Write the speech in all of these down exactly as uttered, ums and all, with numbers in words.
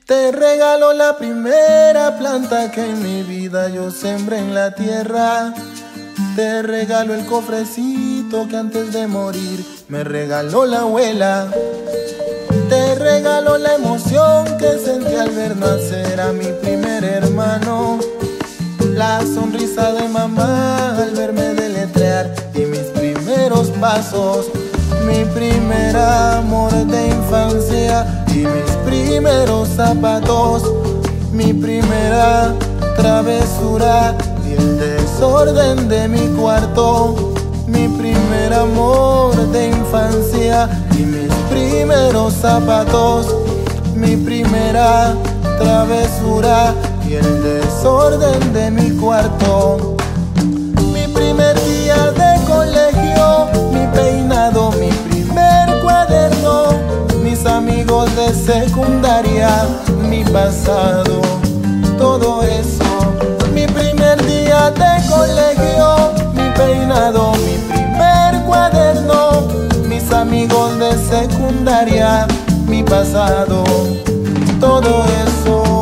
Te regalo la primera planta que en mi vida yo sembré en la tierra. Te regalo el cofrecito que antes de morir me regaló la abuela. Te regalo la emoción que sentí al ver nacer a mi primer hermano. La sonrisa de mamá al verme deletrear y mis primeros pasos. Mi primer amor de infancia y mis primeros zapatos. Mi primera travesura y el desorden de mi cuarto. Mi primer amor de infancia y mis primeros zapatos. Mi primera travesura y el desorden de mi cuarto. Mi primer día de colegio, mi peinado, mi primer cuaderno. Mis amigos de secundaria, mi pasado, todo eso. Mi primer día de colegio, mi peinado, mi primer cuaderno. Mis amigos de secundaria, mi pasado, todo eso.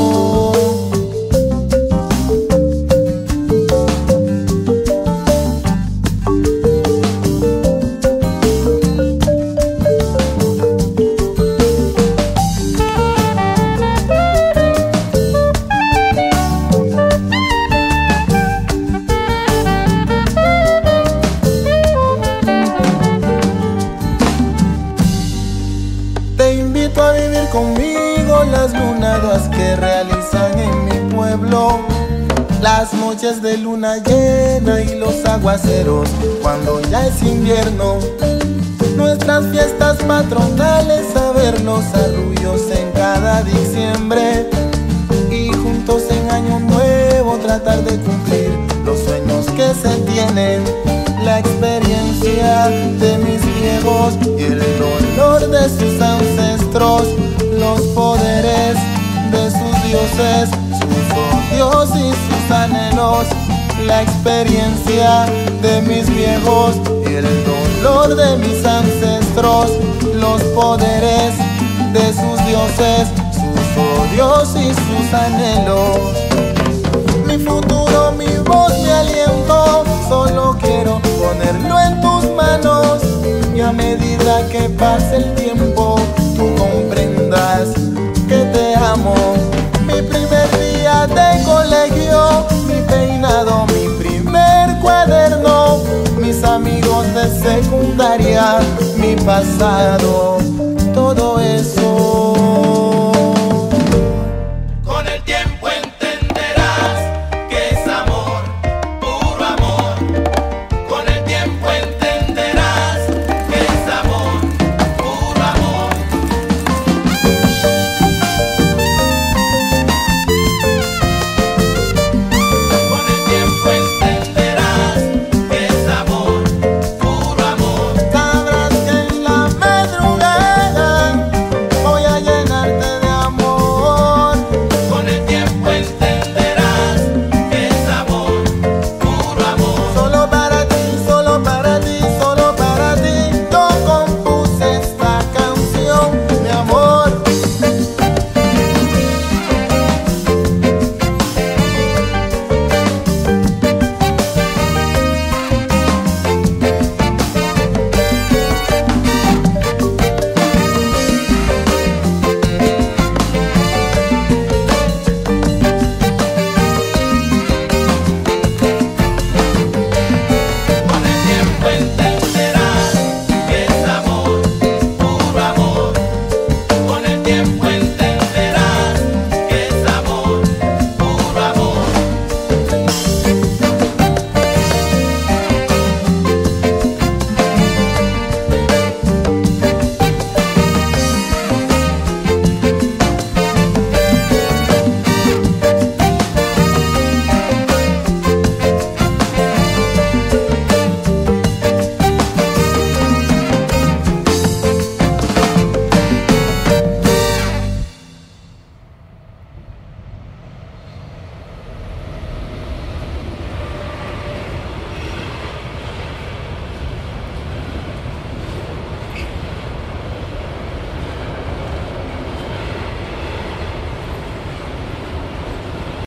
Te invito a vivir conmigo las lunadas que realizan en mi pueblo. Las noches de luna llena y los aguaceros cuando ya es invierno. Nuestras fiestas patronales, a ver los arrullos en cada diciembre. Y juntos en año nuevo tratar de cumplir los sueños que se tienen. La experiencia de mis viejos y el dolor de sus ancestros. Los poderes de sus dioses, sus odios y sus anhelos. La experiencia de mis viejos y el dolor de mis ancestros. Los poderes de sus dioses, sus odios y sus anhelos. Mi futuro, mi voz, mi aliento, solo quiero ponerlo en tus manos. Y a medida que pase el tiempo, tú comprendas que te amo. Mi primer día de colegio, mi peinado, mi primer cuaderno. Mis amigos de secundaria, mi pasado,